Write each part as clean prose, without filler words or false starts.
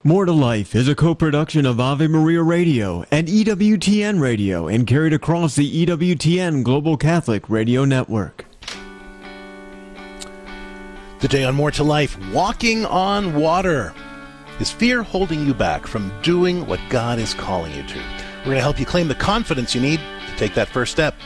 More to Life is a co-production of Ave Maria Radio and EWTN Radio and carried across the EWTN Global Catholic Radio Network. Today on More to Life, walking on water. Is fear holding you back from doing what God is calling you to? We're going to help you claim the confidence you need to take that first step.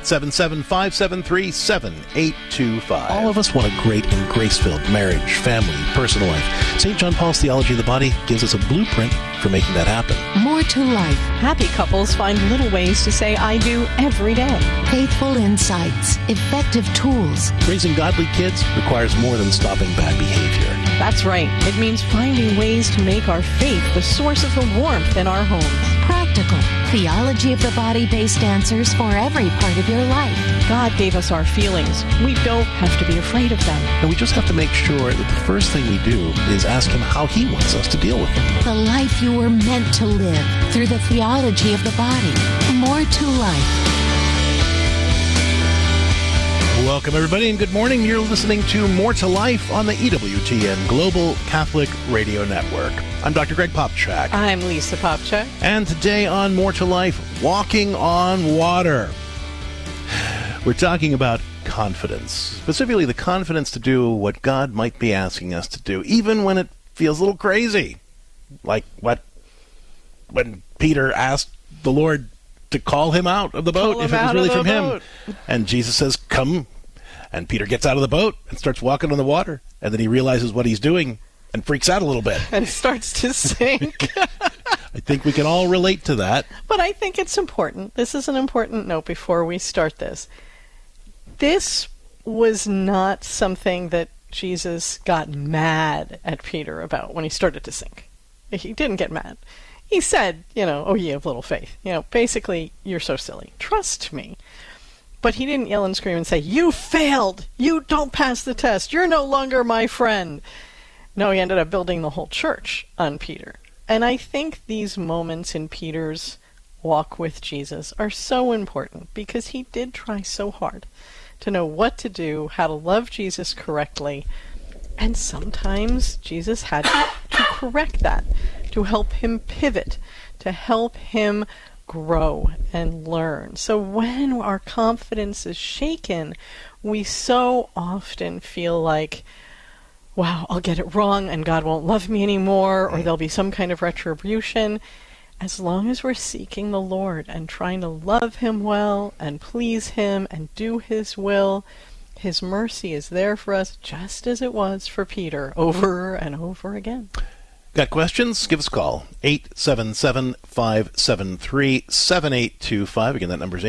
877-573-7825. All of us want a great and grace-filled marriage, family, personal life. St. John Paul's Theology of the Body gives us a blueprint for making that happen. More to Life. Happy couples find little ways to say I do every day. Faithful insights. Effective tools. Raising godly kids requires more than stopping bad behavior. That's right. It means finding ways to make our faith the source of the warmth in our homes. Practical. Theology of the Body-based answers for every part of your life. God gave us our feelings. We don't have to be afraid of them. And we just have to make sure that the first thing we do is ask Him how He wants us to deal with them. The life you were meant to live through the theology of the body. More to Life. Welcome, everybody, and good morning. You're listening to More to Life on the EWTN Global Catholic Radio Network. I'm Dr. Greg Popchak. I'm Lisa Popchak. And today on More to Life, walking on water. We're talking about confidence, specifically the confidence to do what God might be asking us to do, even when it feels a little crazy. Like when Peter asked the Lord to call him out of the boat if it was really from him. And Jesus says, come. And Peter gets out of the boat and starts walking on the water. And then he realizes what he's doing and freaks out a little bit. And starts to sink. I think we can all relate to that. But I think it's important. This is an important note before we start this. This was not something that Jesus got mad at Peter about when he started to sink. He didn't get mad. He said, oh, ye of little faith. Basically, you're so silly. Trust me. But he didn't yell and scream and say, you failed. You don't pass the test. You're no longer my friend. No, he ended up building the whole church on Peter. And I think these moments in Peter's walk with Jesus are so important because he did try so hard to know what to do, how to love Jesus correctly. And sometimes Jesus had to correct that, to help him pivot, to help him grow and learn. So when our confidence is shaken, we so often feel like, wow, I'll get it wrong and God won't love me anymore, or there'll be some kind of retribution. As long as we're seeking the Lord and trying to love Him well and please Him and do His will, His mercy is there for us just as it was for Peter over and over again. Got questions? Give us a call. 877-573-7825. Again, that number is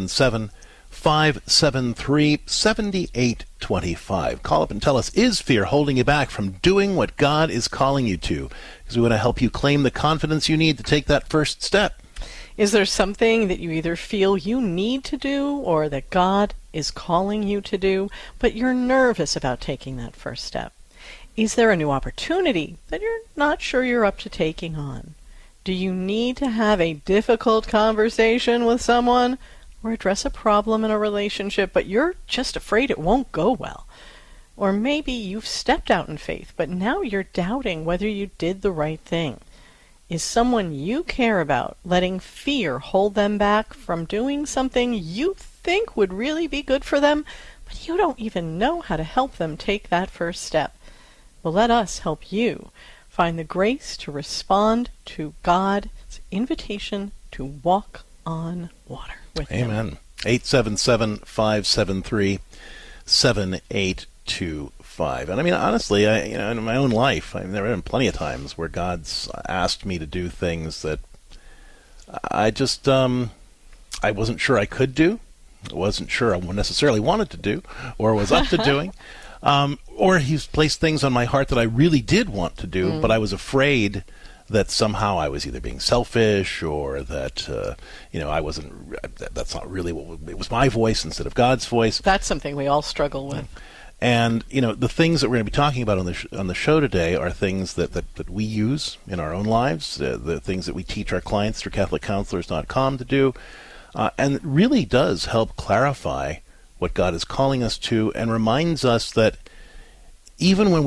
877-573-7825. Call up and tell us, is fear holding you back from doing what God is calling you to? Because we want to help you claim the confidence you need to take that first step. Is there something that you either feel you need to do or that God is calling you to do, but you're nervous about taking that first step? Is there a new opportunity that you're not sure you're up to taking on? Do you need to have a difficult conversation with someone or address a problem in a relationship, but you're just afraid it won't go well? Or maybe you've stepped out in faith, but now you're doubting whether you did the right thing. Is someone you care about letting fear hold them back from doing something you think would really be good for them, but you don't even know how to help them take that first step? Well, let us help you find the grace to respond to God's invitation to walk on water with Him. Amen. 877-573-7825. And I mean, honestly, in my own life, there have been plenty of times where God's asked me to do things that I just, I wasn't sure I could do. I wasn't sure I necessarily wanted to do or was up to doing. Or He's placed things on my heart that I really did want to do, but I was afraid that somehow I was either being selfish or that, I wasn't, that's not really it was my voice instead of God's voice. That's something we all struggle with. And, the things that we're going to be talking about on the show today are things that we use in our own lives, the things that we teach our clients through CatholicCounselors.com to do, and it really does help clarify what God is calling us to and reminds us that even when we don't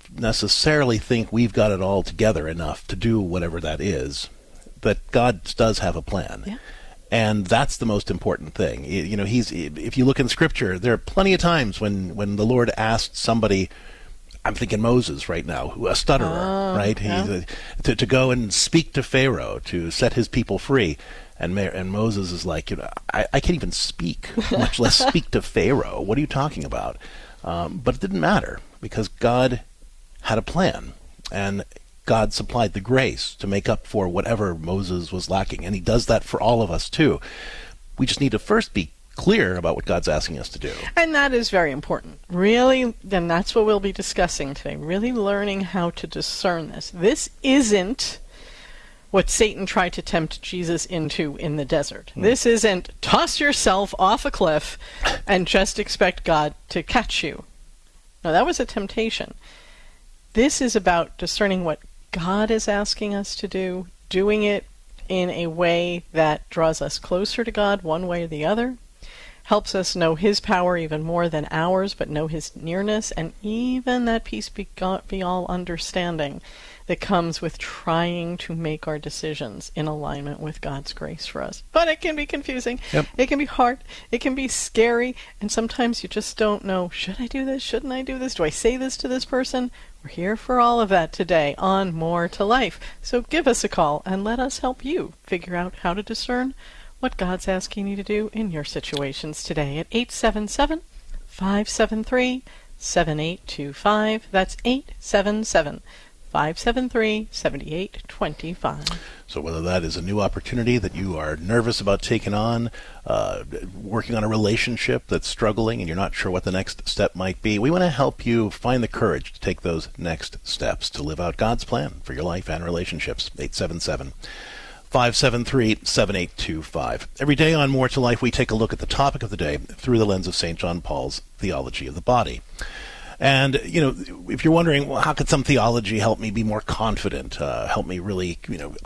necessarily think we've got it all together enough to do whatever that is, that God does have a plan. Yeah. And that's the most important thing. You know, if you look in Scripture, there are plenty of times when the Lord asked somebody, I'm thinking Moses right now, a stutterer, right? Yeah. To go and speak to Pharaoh to set his people free. And Moses is like, you know, I can't even speak, much less speak to Pharaoh. What are you talking about? But it didn't matter, because God had a plan, and God supplied the grace to make up for whatever Moses was lacking. And he does that for all of us, too. We just need to first be clear about what God's asking us to do. And that is very important. Really, and that's what we'll be discussing today, really learning how to discern this. This isn't what Satan tried to tempt Jesus into in the desert. This isn't toss yourself off a cliff and just expect God to catch you. No, that was a temptation. This is about discerning what God is asking us to do, doing it in a way that draws us closer to God one way or the other, helps us know his power even more than ours, but know his nearness, and even that peace beyond all understanding that comes with trying to make our decisions in alignment with God's grace for us. But it can be confusing. Yep. It can be hard. It can be scary. And sometimes you just don't know, should I do this? Shouldn't I do this? Do I say this to this person? We're here for all of that today on More to Life. So give us a call and let us help you figure out how to discern what God's asking you to do in your situations today at 877-573-7825. That's 877-573-7825. So whether that is a new opportunity that you are nervous about taking on, working on a relationship that's struggling and you're not sure what the next step might be, we want to help you find the courage to take those next steps to live out God's plan for your life and relationships. 877-573-7825. Every day on More to Life, we take a look at the topic of the day through the lens of St. John Paul's theology of the body. And, you know, if you're wondering, well, how could some theology help me be more confident, help me really,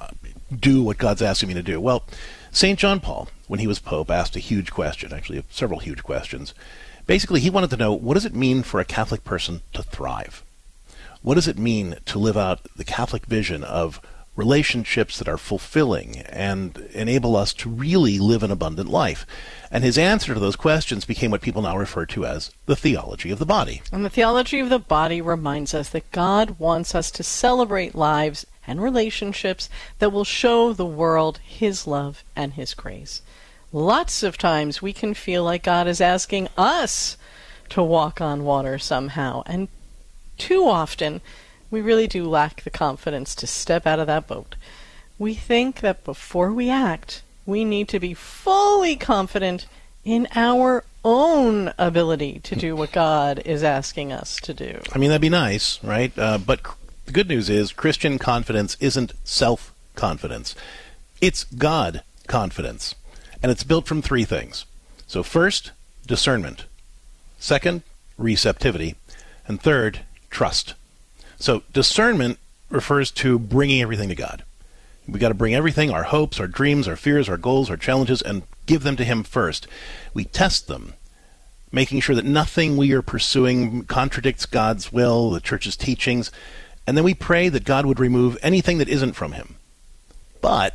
do what God's asking me to do? Well, St. John Paul, when he was Pope, asked a huge question, actually several huge questions. Basically, he wanted to know, what does it mean for a Catholic person to thrive? What does it mean to live out the Catholic vision of relationships that are fulfilling and enable us to really live an abundant life? And his answer to those questions became what people now refer to as the theology of the body. And the theology of the body reminds us that God wants us to celebrate lives and relationships that will show the world his love and his grace. Lots of times we can feel like God is asking us to walk on water somehow, and too often we really do lack the confidence to step out of that boat. We think that before we act, we need to be fully confident in our own ability to do what God is asking us to do. I mean, that'd be nice, right? But the good news is Christian confidence isn't self-confidence. It's God confidence. And it's built from three things. So first, discernment. Second, receptivity. And third, trust. So discernment refers to bringing everything to God. We've got to bring everything, our hopes, our dreams, our fears, our goals, our challenges, and give them to him first. We test them, making sure that nothing we are pursuing contradicts God's will, the church's teachings, and then we pray that God would remove anything that isn't from him. But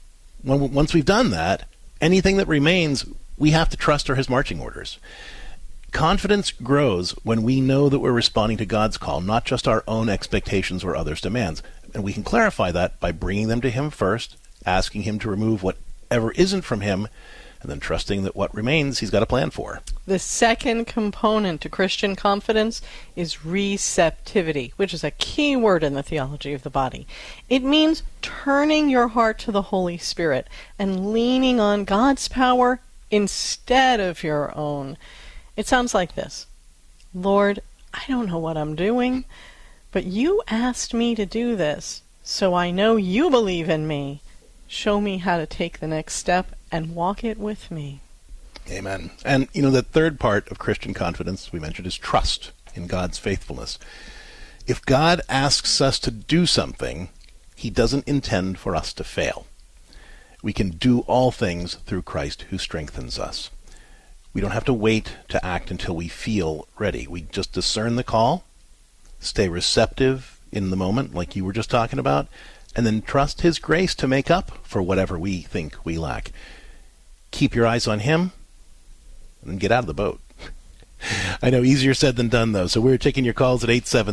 once we've done that, anything that remains, we have to trust are his marching orders. Confidence grows when we know that we're responding to God's call, not just our own expectations or others' demands. And we can clarify that by bringing them to him first, asking him to remove whatever isn't from him, and then trusting that what remains he's got a plan for. The second component to Christian confidence is receptivity, which is a key word in the theology of the body. It means turning your heart to the Holy Spirit and leaning on God's power instead of your own. It sounds like this. Lord, I don't know what I'm doing, but you asked me to do this, so I know you believe in me. Show me how to take the next step and walk it with me. Amen. And, the third part of Christian confidence we mentioned is trust in God's faithfulness. If God asks us to do something, he doesn't intend for us to fail. We can do all things through Christ who strengthens us. We don't have to wait to act until we feel ready. We just discern the call, stay receptive in the moment, like you were just talking about, and then trust His grace to make up for whatever we think we lack. Keep your eyes on Him, and get out of the boat. I know, easier said than done, though. So we're taking your calls at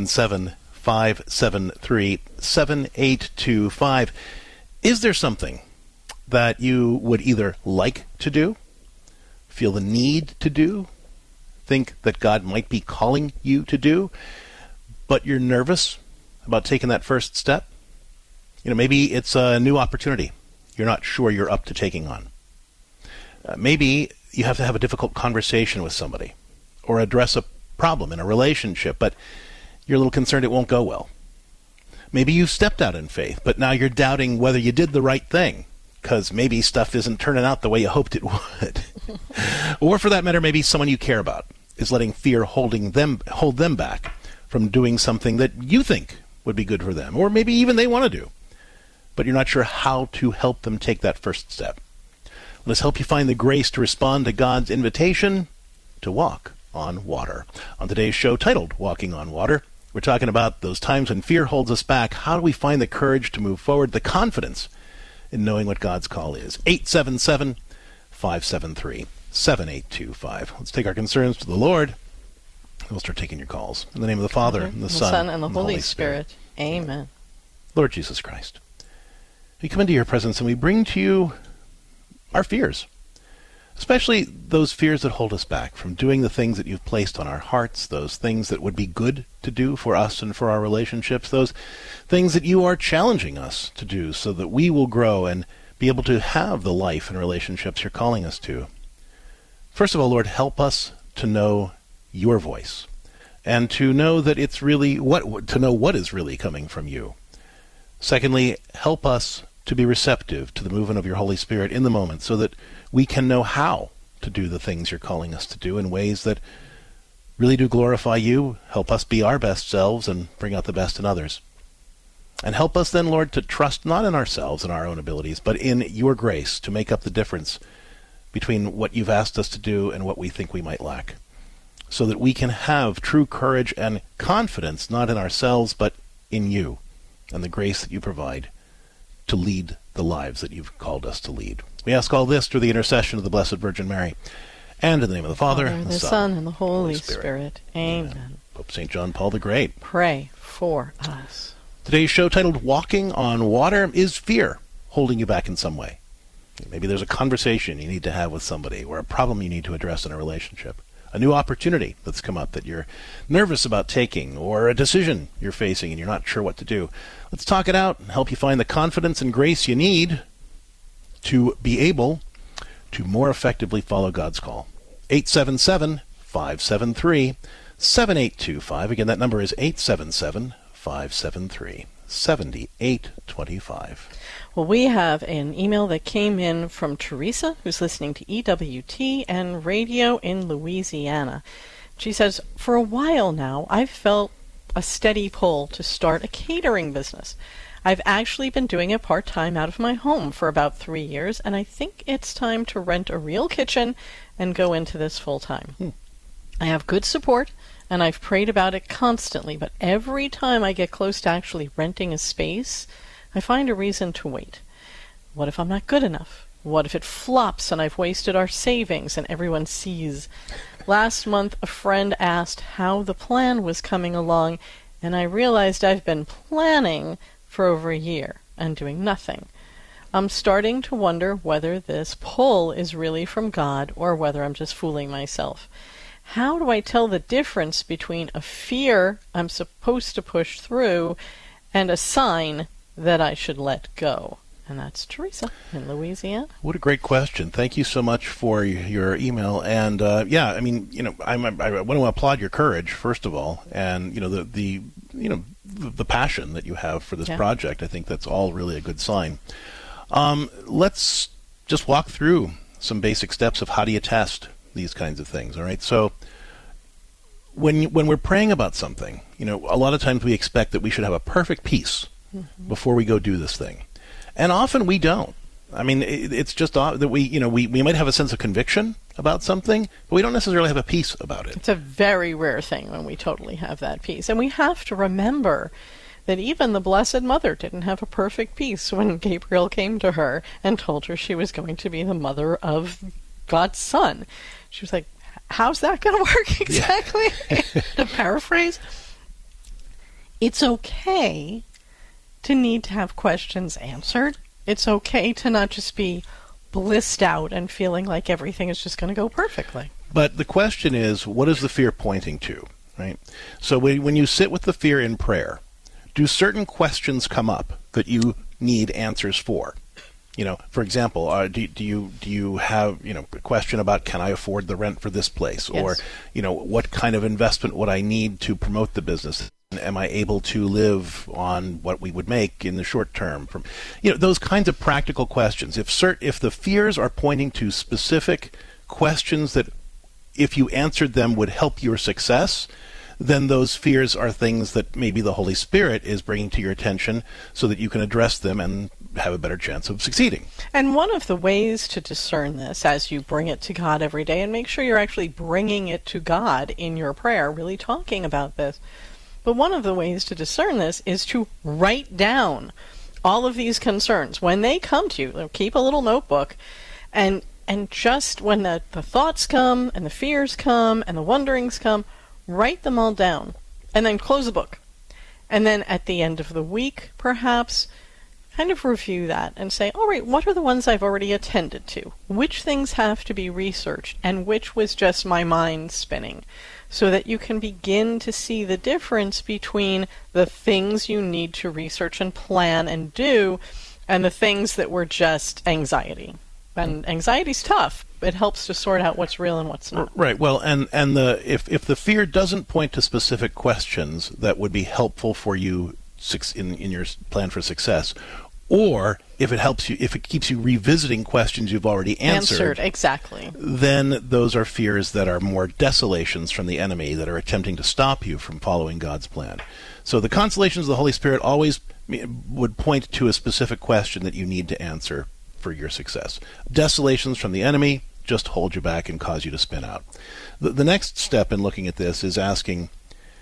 877-573-7825. Is there something that you would either like to do, feel the need to do, think that God might be calling you to do, but you're nervous about taking that first step? Maybe it's a new opportunity you're not sure you're up to taking on. Maybe you have to have a difficult conversation with somebody or address a problem in a relationship, but you're a little concerned it won't go well. Maybe you stepped out in faith, but now you're doubting whether you did the right thing because maybe stuff isn't turning out the way you hoped it would. Or for that matter, maybe someone you care about is letting fear hold them back from doing something that you think would be good for them, or maybe even they want to do, but you're not sure how to help them take that first step. Let us help you find the grace to respond to God's invitation to walk on water. On today's show titled Walking on Water, we're talking about those times when fear holds us back. How do we find the courage to move forward, the confidence in knowing what God's call is? 877-573-7825. Let's take our concerns to the Lord. We'll start taking your calls. In the name of the Father, and the Son, and the Holy Spirit. Amen. Lord Jesus Christ, we come into your presence and we bring to you our fears, especially those fears that hold us back from doing the things that you've placed on our hearts, those things that would be good to do for us and for our relationships, those things that you are challenging us to do so that we will grow and be able to have the life and relationships you're calling us to. First of all, Lord, help us to know your voice and to know that it's really to know what is really coming from you. Secondly, help us to be receptive to the movement of your Holy Spirit in the moment so that we can know how to do the things you're calling us to do in ways that really do glorify you, help us be our best selves and bring out the best in others. And help us then, Lord, to trust not in ourselves and our own abilities, but in your grace to make up the difference between what you've asked us to do and what we think we might lack, so that we can have true courage and confidence not in ourselves but in you and the grace that you provide to lead the lives that you've called us to lead. We ask all this through the intercession of the Blessed Virgin Mary, and in the name of the Father, the Son, and the Holy Spirit. Amen. Pope St. John Paul the Great, pray for us. Today's show titled Walking on Water. Is fear holding you back in some way? Maybe there's a conversation you need to have with somebody or a problem you need to address in a relationship, a new opportunity that's come up that you're nervous about taking, or a decision you're facing and you're not sure what to do. Let's talk it out and help you find the confidence and grace you need to be able to more effectively follow God's call. 877-573-7825. Again, that number is 877-573-7825. Well, we have an email that came in from Teresa, who's listening to EWTN Radio in Louisiana. She says, for a while now, I've felt a steady pull to start a catering business. I've actually been doing it part-time out of my home for about 3 years, and I think it's time to rent a real kitchen and go into this full-time. I have good support, and I've prayed about it constantly, but every time I get close to actually renting a space, I find a reason to wait. What if I'm not good enough? What if it flops and I've wasted our savings and everyone sees? Last month, a friend asked how the plan was coming along, and I realized I've been planning for over a year and doing nothing. I'm starting to wonder whether this pull is really from God or whether I'm just fooling myself. How do I tell the difference between a fear I'm supposed to push through and a sign that I should let go? And that's Teresa in Louisiana. What a great question. Thank you so much for your email. And I want to applaud your courage, first of all, and the passion that you have for this project. I think that's all really a good sign. Let's just walk through some basic steps of how do you test these kinds of things. All right. So when we're praying about something, a lot of times we expect that we should have a perfect peace before we go do this thing. And often we don't. I mean, it's just that we might have a sense of conviction about something, but we don't necessarily have a peace about it. It's a very rare thing when we totally have that peace. And we have to remember that even the Blessed Mother didn't have a perfect peace when Gabriel came to her and told her she was going to be the mother of God's son. She was like, how's that going to work exactly? Yeah. To paraphrase, it's okay to need to have questions answered. It's okay to not just be blissed out and feeling like everything is just going to go perfectly. But the question is, what is the fear pointing to, right? So when you sit with the fear in prayer, do certain questions come up that you need answers for? For example, do you have a question about, can I afford the rent for this place? Yes. Or what kind of investment would I need to promote the business? Am I able to live on what we would make in the short term? From those kinds of practical questions. If the fears are pointing to specific questions that, if you answered them, would help your success, then those fears are things that maybe the Holy Spirit is bringing to your attention so that you can address them and have a better chance of succeeding. And one of the ways to discern this, as you bring it to God every day, and make sure you're actually bringing it to God in your prayer, really talking about this, but one of the ways to discern this is to write down all of these concerns. When they come to you, keep a little notebook, and just when the thoughts come, and the fears come, and the wonderings come, write them all down, and then close the book. And then at the end of the week, perhaps, kind of review that and say, all right, what are the ones I've already attended to? Which things have to be researched, and which was just my mind spinning? So that you can begin to see the difference between the things you need to research and plan and do, and the things that were just anxiety. And anxiety's tough. It helps to sort out what's real and what's not. Right. Well, and if the fear doesn't point to specific questions that would be helpful for you in your plan for success, or if it keeps you revisiting questions you've already answered, exactly, then those are fears that are more desolations from the enemy that are attempting to stop you from following God's plan. So the consolations of the Holy Spirit always would point to a specific question that you need to answer for your success. Desolations from the enemy just hold you back and cause you to spin out. The next step in looking at this is asking,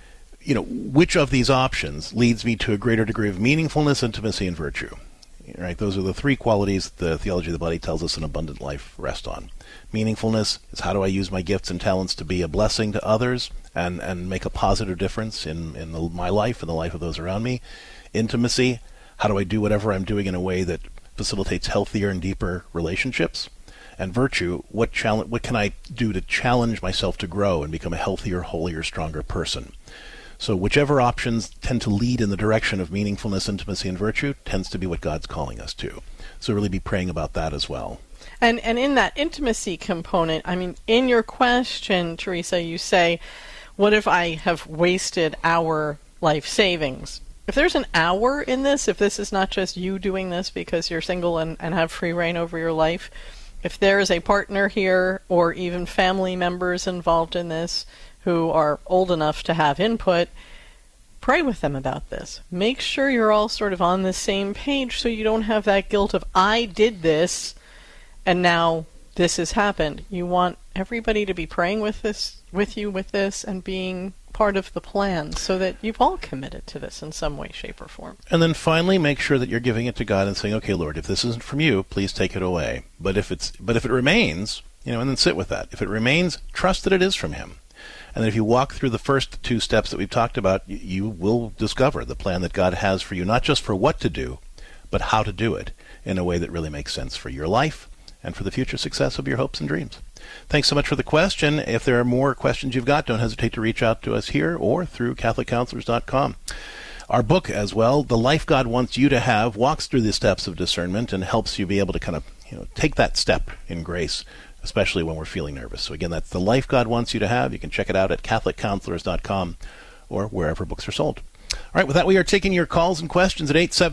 which of these options leads me to a greater degree of meaningfulness, intimacy, and virtue? Right? Those are the three qualities the Theology of the Body tells us an abundant life rests on. Meaningfulness is, how do I use my gifts and talents to be a blessing to others and make a positive difference in my life and the life of those around me? Intimacy, how do I do whatever I'm doing in a way that facilitates healthier and deeper relationships? And virtue, what can I do to challenge myself to grow and become a healthier, holier, stronger person? So whichever options tend to lead in the direction of meaningfulness, intimacy, and virtue tends to be what God's calling us to. So really be praying about that as well. And in that intimacy component, in your question, Teresa, you say, what if I have wasted our life savings? If there's an hour in this, if this is not just you doing this because you're single and have free reign over your life, if there is a partner here or even family members involved in this who are old enough to have input, pray with them about this. Make sure you're all sort of on the same page so you don't have that guilt of, I did this and now this has happened. You want everybody to be praying with you with this and being part of the plan so that you've all committed to this in some way, shape, or form. And then finally, make sure that you're giving it to God and saying, okay, Lord, if this isn't from you, please take it away. But if it remains, and then sit with that. If it remains, trust that it is from Him. And then if you walk through the first two steps that we've talked about, you will discover the plan that God has for you, not just for what to do, but how to do it in a way that really makes sense for your life and for the future success of your hopes and dreams. Thanks so much for the question. If there are more questions you've got, don't hesitate to reach out to us here or through CatholicCounselors.com. Our book as well, The Life God Wants You to Have, walks through the steps of discernment and helps you be able to kind of take that step in grace, especially when we're feeling nervous. So again, that's The Life God Wants You to Have. You can check it out at CatholicCounselors.com or wherever books are sold. All right, with that, we are taking your calls and questions at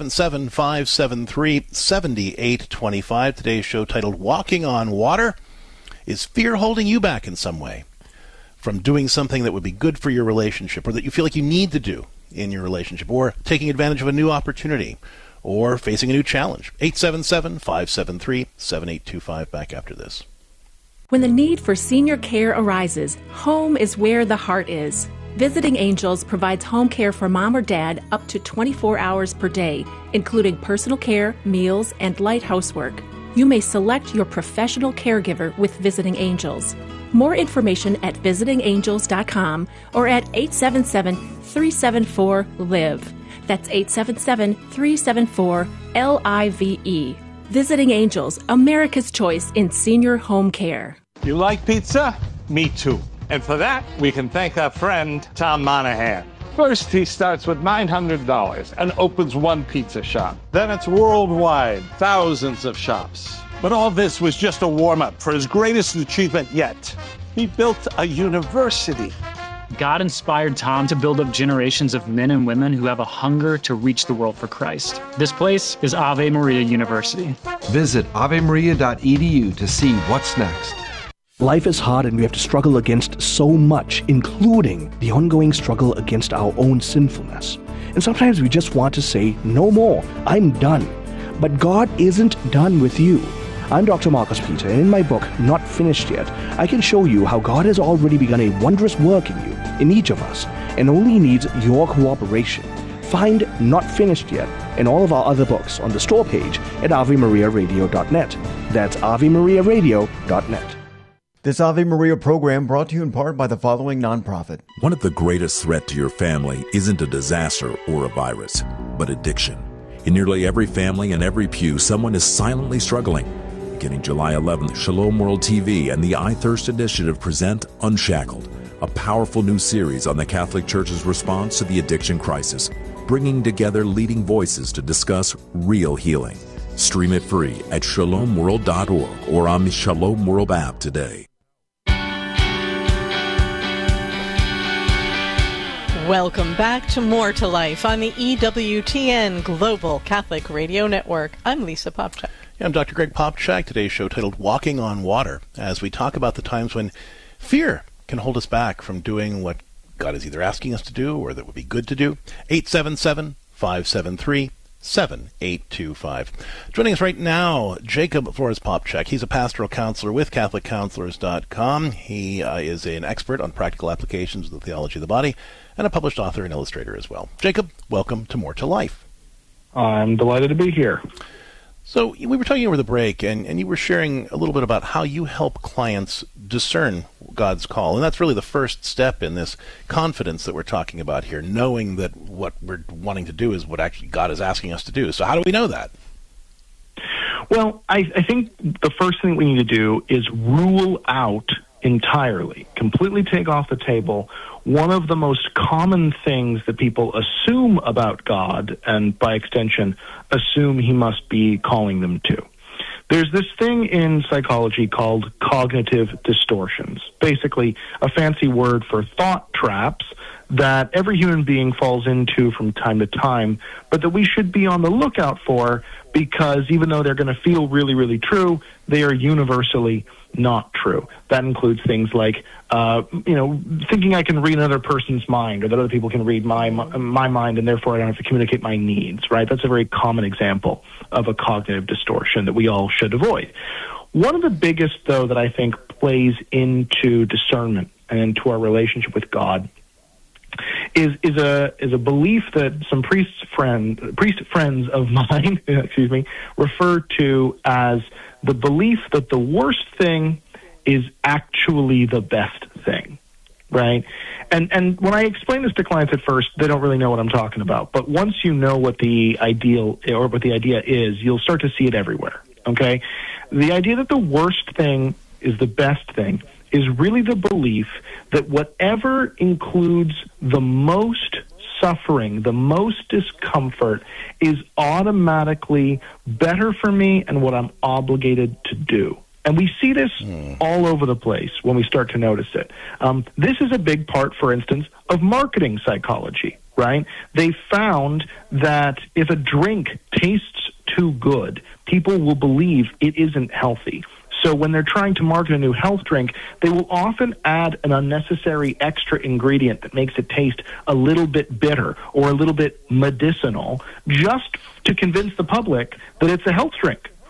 877-573-7825. Today's show titled Walking on Water. Is fear holding you back in some way from doing something that would be good for your relationship or that you feel like you need to do in your relationship, or taking advantage of a new opportunity, or facing a new challenge? 877-573-7825. Back after this. When the need for senior care arises, home is where the heart is. Visiting Angels provides home care for mom or dad up to 24 hours per day, including personal care, meals, and light housework. You may select your professional caregiver with Visiting Angels. More information at visitingangels.com or at 877-374-LIVE. That's 877-374-LIVE. Visiting Angels, America's choice in senior home care. You like pizza? Me too. And for that, we can thank our friend, Tom Monahan. First, he starts with $900 and opens one pizza shop. Then it's worldwide, thousands of shops. But all this was just a warm-up for his greatest achievement yet. He built a university. God inspired Tom to build up generations of men and women who have a hunger to reach the world for Christ. This place is Ave Maria University. Visit avemaria.edu to see what's next. Life is hard and we have to struggle against so much, including the ongoing struggle against our own sinfulness. And sometimes we just want to say, no more, I'm done. But God isn't done with you. I'm Dr. Marcus Peter, and in my book, Not Finished Yet, I can show you how God has already begun a wondrous work in you, in each of us, and only needs your cooperation. Find Not Finished Yet and all of our other books on the store page at AveMariaRadio.net. That's AveMariaRadio.net. This Ave Maria program brought to you in part by the following nonprofit. One of the greatest threats to your family isn't a disaster or a virus, but addiction. In nearly every family and every pew, someone is silently struggling. Beginning July 11th, Shalom World TV and the I Thirst Initiative present Unshackled, a powerful new series on the Catholic Church's response to the addiction crisis, bringing together leading voices to discuss real healing. Stream it free at shalomworld.org or on the Shalom World app today. Welcome back to More to Life on the EWTN Global Catholic Radio Network. I'm Lisa Popchak. I'm Dr. Greg Popchak. Today's show titled Walking on Water, as we talk about the times when fear can hold us back from doing what God is either asking us to do or that would be good to do. 877-573-7825. Joining us right now, Jacob Flores Popchak. He's a pastoral counselor with CatholicCounselors.com. He is an expert on practical applications of the theology of the body and a published author and illustrator as well. Jacob, welcome to More to Life. I'm delighted to be here. So we were talking over the break, and you were sharing a little bit about how you help clients discern God's call. And that's really the first step in this confidence that we're talking about here, knowing that what we're wanting to do is what actually God is asking us to do. So how do we know that? Well, I think the first thing we need to do is rule out entirely, completely take off the table, one of the most common things that people assume about God, and by extension, assume he must be calling them to. There's this thing in psychology called cognitive distortions, basically a fancy word for thought traps that every human being falls into from time to time, but that we should be on the lookout for, because even though they're going to feel really, really true, they are universally not true. That includes things like, thinking I can read another person's mind, or that other people can read my mind, and therefore I don't have to communicate my needs, right? That's a very common example of a cognitive distortion that we all should avoid. One of the biggest, though, that I think plays into discernment and into our relationship with God is a belief that some priest friends of mine, refer to as the belief that the worst thing is actually the best thing, right? And when I explain this to clients at first, they don't really know what I'm talking about. But once you know what the ideal or what the idea is, you'll start to see it everywhere, okay? The idea that the worst thing is the best thing is really the belief that whatever includes the most suffering, the most discomfort, is automatically better for me and what I'm obligated to do. And we see this all over the place when we start to notice it. This is a big part, for instance, of marketing psychology, right? They found that if a drink tastes too good, people will believe it isn't healthy. So when they're trying to market a new health drink, they will often add an unnecessary extra ingredient that makes it taste a little bit bitter or a little bit medicinal, just to convince the public that it's a health drink,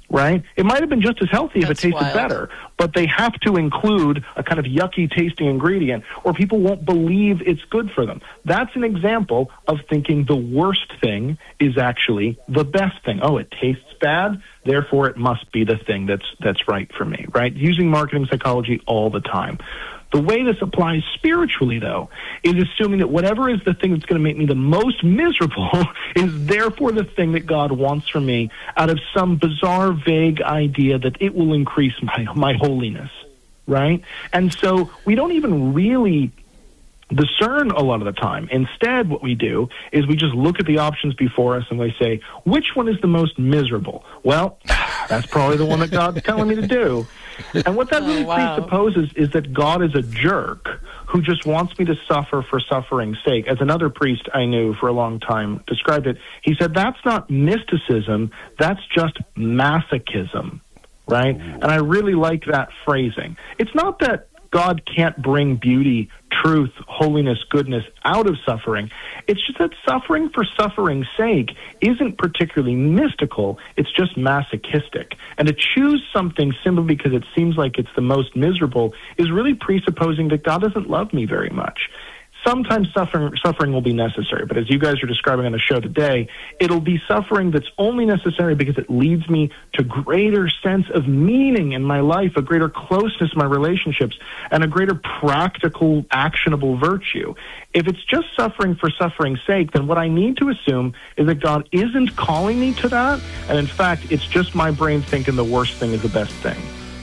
right? It might have been just as healthy if it tasted wild. better, but they have to include a kind of yucky tasting ingredient or people won't believe it's good for them. That's an example of thinking the worst thing is actually the best thing. Oh, it tastes bad, therefore it must be the thing that's right for me, right? Using marketing psychology all the time. The way this applies spiritually, though, is assuming that whatever is the thing that's going to make me the most miserable is therefore the thing that God wants from me out of some bizarre, vague idea that it will increase my holiness, right? And so we don't even really discern a lot of the time. Instead, what we do is we just look at the options before us and we say, which one is the most miserable? Well, that's probably the one that God's telling me to do. And what that really presupposes is that God is a jerk who just wants me to suffer for suffering's sake. As another priest I knew for a long time described it, he said, that's not mysticism, that's just masochism, right? And I really like that phrasing. It's not that God can't bring beauty, truth, holiness, goodness out of suffering. It's just that suffering for suffering's sake isn't particularly mystical. It's just masochistic. And to choose something simply because it seems like it's the most miserable is really presupposing that God doesn't love me very much. Sometimes suffering will be necessary, but as you guys are describing on the show today, it'll be suffering that's only necessary because it leads me to greater sense of meaning in my life, a greater closeness in my relationships, and a greater practical, actionable virtue. If it's just suffering for suffering's sake, then what I need to assume is that God isn't calling me to that, and in fact, it's just my brain thinking the worst thing is the best thing.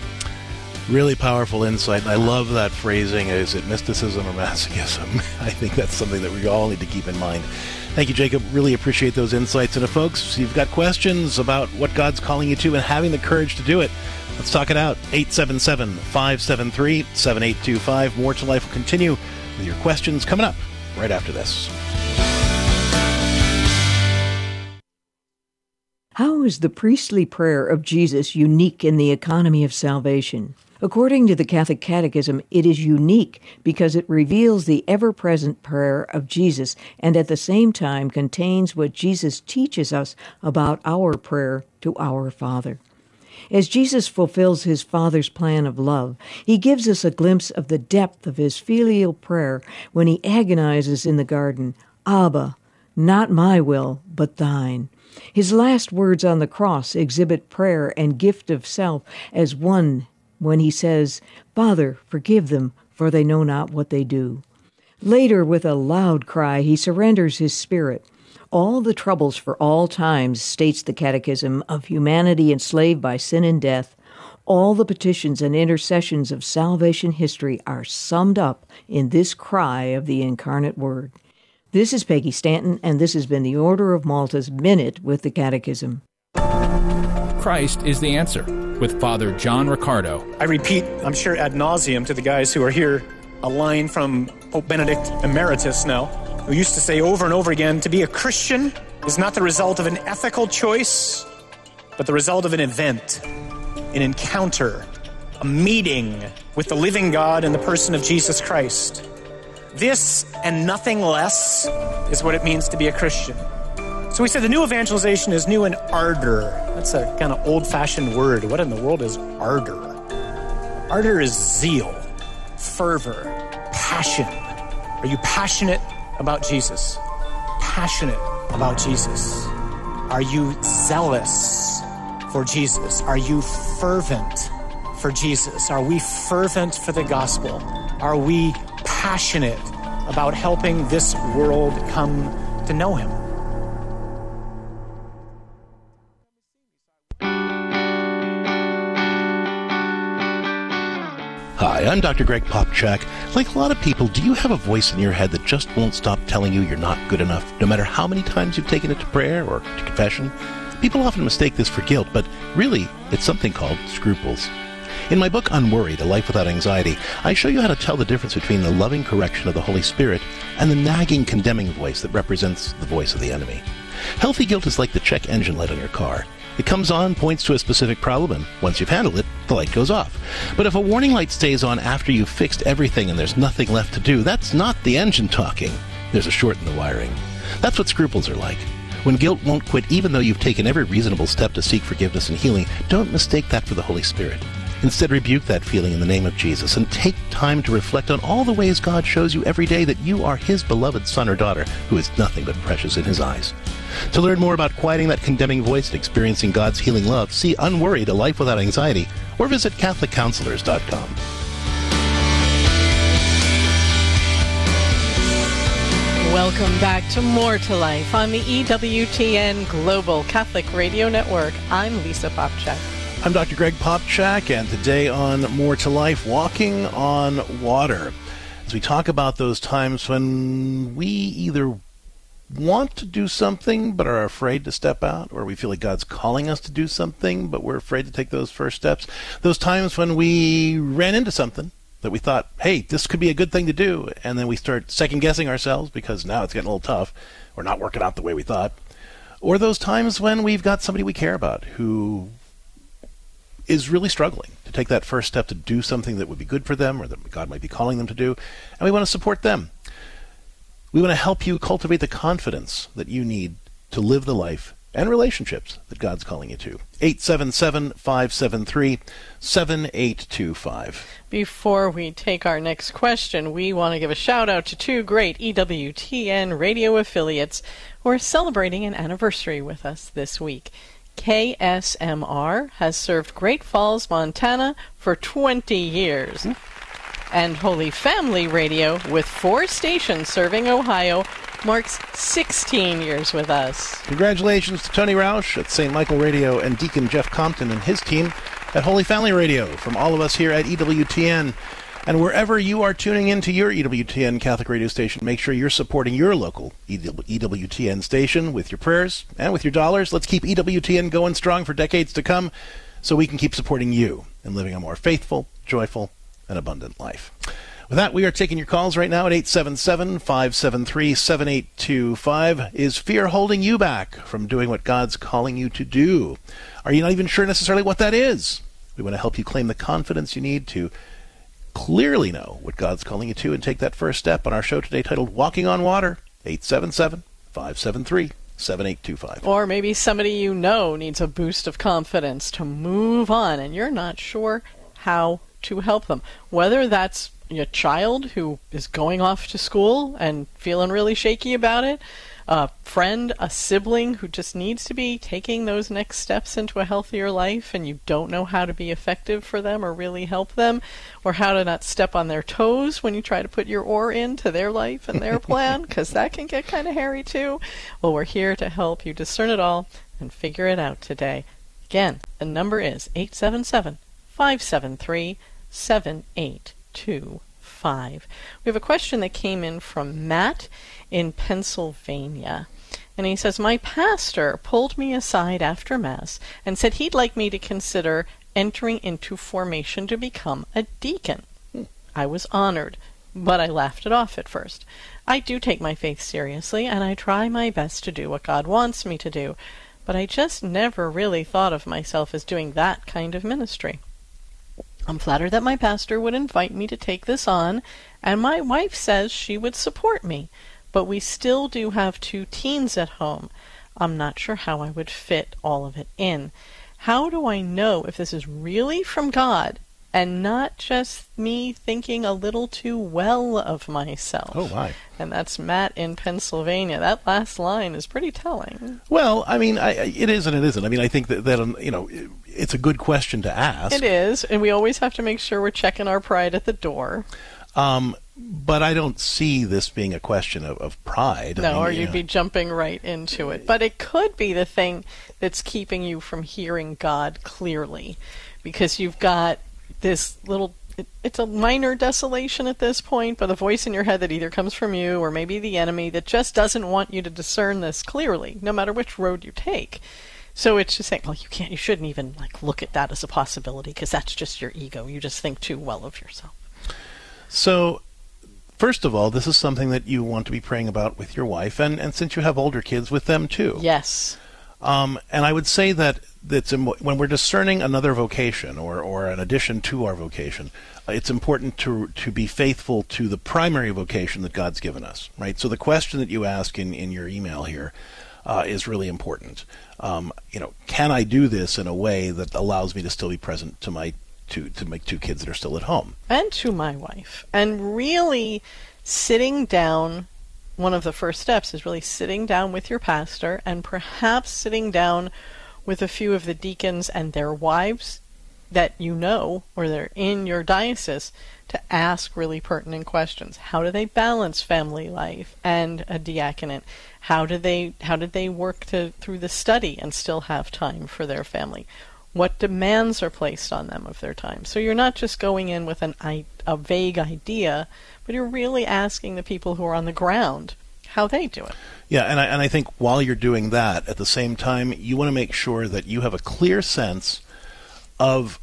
Really powerful insight, and I love that phrasing. Is it mysticism or masochism? I think that's something that we all need to keep in mind. Thank you, Jacob. Really appreciate those insights. And if folks, if you've got questions about what God's calling you to and having the courage to do it, let's talk it out. 877-573-7825. More to Life will continue with your questions coming up right after this. How is the priestly prayer of Jesus unique in the economy of salvation? According to the Catholic Catechism, it is unique because it reveals the ever-present prayer of Jesus and at the same time contains what Jesus teaches us about our prayer to our Father. As Jesus fulfills his Father's plan of love, he gives us a glimpse of the depth of his filial prayer when he agonizes in the garden, "Abba, not my will, but thine." His last words on the cross exhibit prayer and gift of self as one when he says, "Father, forgive them, for they know not what they do." Later, with a loud cry, he surrenders his spirit. All the troubles for all times, states the Catechism, of humanity enslaved by sin and death, all the petitions and intercessions of salvation history are summed up in this cry of the incarnate Word. This is Peggy Stanton, and this has been the Order of Malta's Minute with the Catechism. Christ is the answer, with Father John Riccardo. I repeat, I'm sure ad nauseum to the guys who are here, a line from Pope Benedict Emeritus now, who used to say over and over again, to be a Christian is not the result of an ethical choice, but the result of an event, an encounter, a meeting with the living God in the person of Jesus Christ. This and nothing less is what it means to be a Christian. So we said the new evangelization is new in ardor. That's a kind of old-fashioned word. What in the world is ardor? Ardor is zeal, fervor, passion. Are you passionate about Jesus? Passionate about Jesus. Are you zealous for Jesus? Are you fervent for Jesus? Are we fervent for the gospel? Are we passionate about helping this world come to know him? Hi, I'm Dr. Greg Popchak. Like a lot of people, do you have a voice in your head that just won't stop telling you you're not good enough, no matter how many times you've taken it to prayer or to confession? People often mistake this for guilt, but really, it's something called scruples. In my book, Unworried, A Life Without Anxiety, I show you how to tell the difference between the loving correction of the Holy Spirit and the nagging, condemning voice that represents the voice of the enemy. Healthy guilt is like the check engine light on your car. It comes on, points to a specific problem, and once you've handled it, the light goes off. But if a warning light stays on after you've fixed everything and there's nothing left to do, that's not the engine talking. There's a short in the wiring. That's what scruples are like. When guilt won't quit even though you've taken every reasonable step to seek forgiveness and healing, don't mistake that for the Holy Spirit. Instead, rebuke that feeling in the name of Jesus and take time to reflect on all the ways God shows you every day that you are His beloved son or daughter who is nothing but precious in His eyes. To learn more about quieting that condemning voice and experiencing God's healing love, see Unworried, A Life Without Anxiety, or visit CatholicCounselors.com. Welcome back to More to Life on the EWTN Global Catholic Radio Network. I'm Lisa Popchak. I'm Dr. Greg Popchak, and today on More to Life, walking on water. As we talk about those times when we either want to do something but are afraid to step out, or we feel like God's calling us to do something but we're afraid to take those first steps. Those times when we ran into something that we thought, hey, this could be a good thing to do, and then we start second-guessing ourselves because now it's getting a little tough, or not working out the way we thought. Or those times when we've got somebody we care about who is really struggling to take that first step to do something that would be good for them or that God might be calling them to do, and we want to support them. We want to help you cultivate the confidence that you need to live the life and relationships that God's calling you to. 877-573-7825. Before we take our next question, we want to give a shout out to two great EWTN radio affiliates who are celebrating an anniversary with us this week. KSMR has served Great Falls, Montana for 20 years. And Holy Family Radio, with 4 stations serving Ohio, marks 16 years with us. Congratulations to Tony Roush at St. Michael Radio and Deacon Jeff Compton and his team at Holy Family Radio. From all of us here at EWTN, and wherever you are tuning into your EWTN Catholic radio station, make sure you're supporting your local EWTN station with your prayers and with your dollars. Let's keep EWTN going strong for decades to come so we can keep supporting you and living a more faithful, joyful, and abundant life. With that, we are taking your calls right now at 877-573-7825. Is fear holding you back from doing what God's calling you to do? Are you not even sure necessarily what that is? We want to help you claim the confidence you need to clearly know what God's calling you to and take that first step on our show today titled Walking on Water. 877-573-7825. Or maybe somebody you know needs a boost of confidence to move on and you're not sure how to help them. Whether that's a child who is going off to school and feeling really shaky about it, a friend, a sibling who just needs to be taking those next steps into a healthier life and you don't know how to be effective for them or really help them, or how to not step on their toes when you try to put your oar into their life and their plan, because that can get kind of hairy too. Well, we're here to help you discern it all and figure it out today. Again, the number is 877-573-7825. We have a question that came in from Matt in Pennsylvania. And he says, my pastor pulled me aside after Mass and said he'd like me to consider entering into formation to become a deacon. I was honored, but I laughed it off at first. I do take my faith seriously, and I try my best to do what God wants me to do, but I just never really thought of myself as doing that kind of ministry. I'm flattered that my pastor would invite me to take this on, and my wife says she would support me, but we still do have 2 teens at home. I'm not sure how I would fit all of it in. How do I know if this is really from God and not just me thinking a little too well of myself? Oh, my. And that's Matt in Pennsylvania. That last line is pretty telling. Well, I mean, it is and it isn't. I mean, I think that you know, it's a good question to ask. It is, and we always have to make sure we're checking our pride at the door. But I don't see this being a question of pride. No, or you'd be jumping right into it. But it could be the thing that's keeping you from hearing God clearly, because you've got this little, it's a minor desolation at this point, but a voice in your head that either comes from you or maybe the enemy that just doesn't want you to discern this clearly, no matter which road you take. So it's just saying, well, you shouldn't even look at that as a possibility, because that's just your ego. You just think too well of yourself. So, first of all, this is something that you want to be praying about with your wife, and since you have older kids, with them too. Yes. And I would say that when we're discerning another vocation or an addition to our vocation, it's important to be faithful to the primary vocation that God's given us, right? So the question that you ask in your email here, is really important. Can I do this in a way that allows me to still be present to my to my two kids that are still at home? And to my wife. And really sitting down, one of the first steps is really sitting down with your pastor and perhaps sitting down with a few of the deacons and their wives that you know, or they're in your diocese, to ask really pertinent questions. How do they balance family life and a diaconate? How did they work through the study and still have time for their family? What demands are placed on them of their time? So you're not just going in with a vague idea, but you're really asking the people who are on the ground how they do it. Yeah, and I think while you're doing that, at the same time, you want to make sure that you have a clear sense of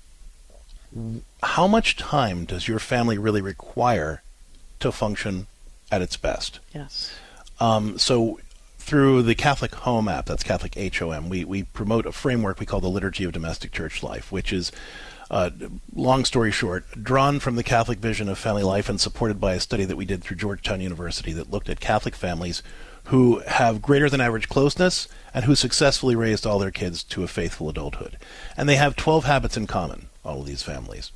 how much time does your family really require to function at its best. Yes. So through the Catholic Home app, that's Catholic HOM, we promote a framework we call the Liturgy of Domestic Church Life, which is, long story short, drawn from the Catholic vision of family life and supported by a study that we did through Georgetown University that looked at Catholic families who have greater than average closeness and who successfully raised all their kids to a faithful adulthood. And they have 12 habits in common, all of these families.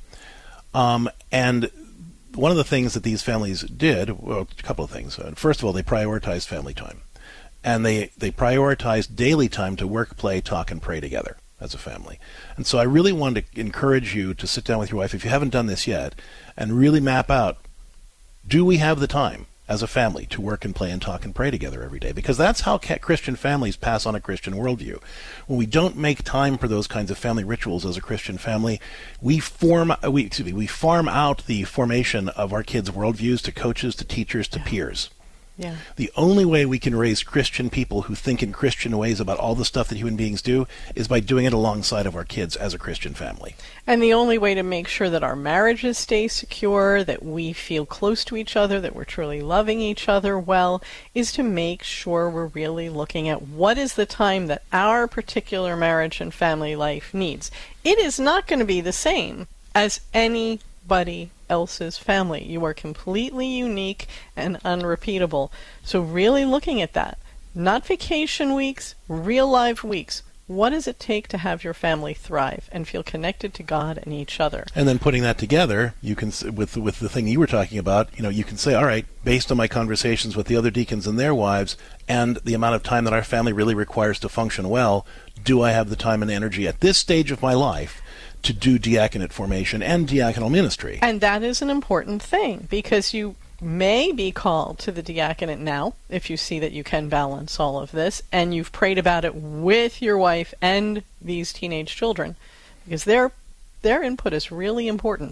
And one of the things that these families did, well, a couple of things. First of all, they prioritized family time. And they prioritized daily time to work, play, talk, and pray together as a family. And so I really want to encourage you to sit down with your wife, if you haven't done this yet, and really map out, do we have the time as a family to work and play and talk and pray together every day? Because that's how Christian families pass on a Christian worldview. When we don't make time for those kinds of family rituals as a Christian family, we farm out the formation of our kids' worldviews to coaches, to teachers, to peers. Yeah. The only way we can raise Christian people who think in Christian ways about all the stuff that human beings do is by doing it alongside of our kids as a Christian family. And the only way to make sure that our marriages stay secure, that we feel close to each other, that we're truly loving each other well, is to make sure we're really looking at what is the time that our particular marriage and family life needs. It is not going to be the same as anybody else's family. You are completely unique and unrepeatable. So really looking at that, not vacation weeks, real life weeks. What does it take to have your family thrive and feel connected to God and each other? And then putting that together, you can, with the thing you were talking about, you can say, all right, based on my conversations with the other deacons and their wives and the amount of time that our family really requires to function well, do I have the time and energy at this stage of my life to do diaconate formation and diaconal ministry? And that is an important thing, because you may be called to the diaconate now, if you see that you can balance all of this, and you've prayed about it with your wife and these teenage children, because their input is really important.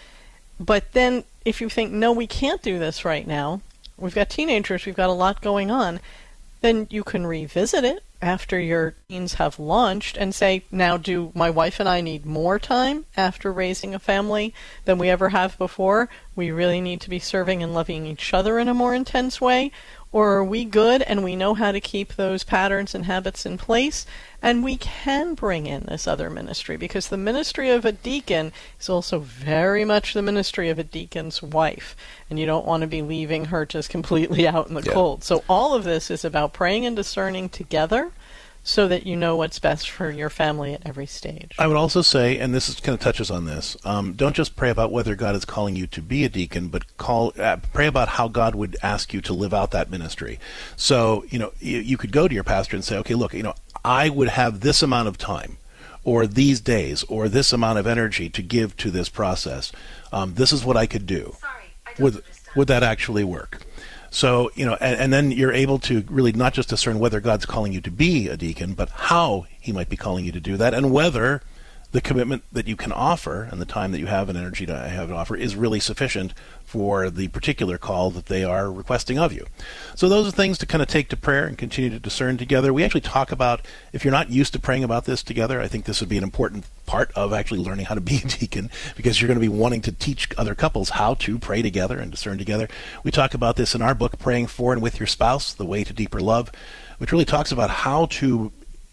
But then if you think, no, we can't do this right now, we've got teenagers, we've got a lot going on, then you can revisit it after your teens have launched and say, now do my wife and I need more time after raising a family than we ever have before? We really need to be serving and loving each other in a more intense way? Or are we good and we know how to keep those patterns and habits in place, and we can bring in this other ministry? Because the ministry of a deacon is also very much the ministry of a deacon's wife, and you don't want to be leaving her just completely out in the cold. So all of this is about praying and discerning together so that you know what's best for your family at every stage. I would also say, and this kind of touches on this, don't just pray about whether God is calling you to be a deacon, but pray about how God would ask you to live out that ministry. So, you could go to your pastor and say, okay, look, I would have this amount of time, or these days, or this amount of energy to give to this process. This is what I could do. Would that actually work? So, and then you're able to really not just discern whether God's calling you to be a deacon, but how he might be calling you to do that, and whether the commitment that you can offer and the time that you have and energy to have to offer is really sufficient for the particular call that they are requesting of you. So those are things to kind of take to prayer and continue to discern together. We actually talk about, if you're not used to praying about this together, I think this would be an important part of actually learning how to be a deacon, because you're going to be wanting to teach other couples how to pray together and discern together. We talk about this in our book, Praying For and With Your Spouse, The Way to Deeper Love, which really talks about how to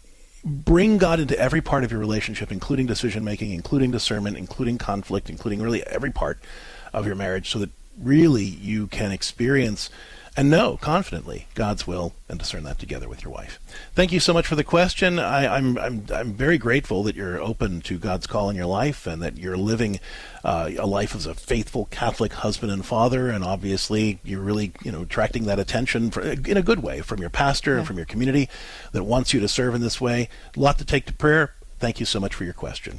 bring God into every part of your relationship, including decision-making, including discernment, including conflict, including really every part of your marriage, so that really you can experience and know confidently God's will and discern that together with your wife. Thank you so much for the question. I'm very grateful that you're open to God's call in your life and that you're living a life as a faithful Catholic husband and father, and obviously you're really attracting that attention in a good way from your pastor and from your community that wants you to serve in this way. A lot to take to prayer. Thank you so much for your question.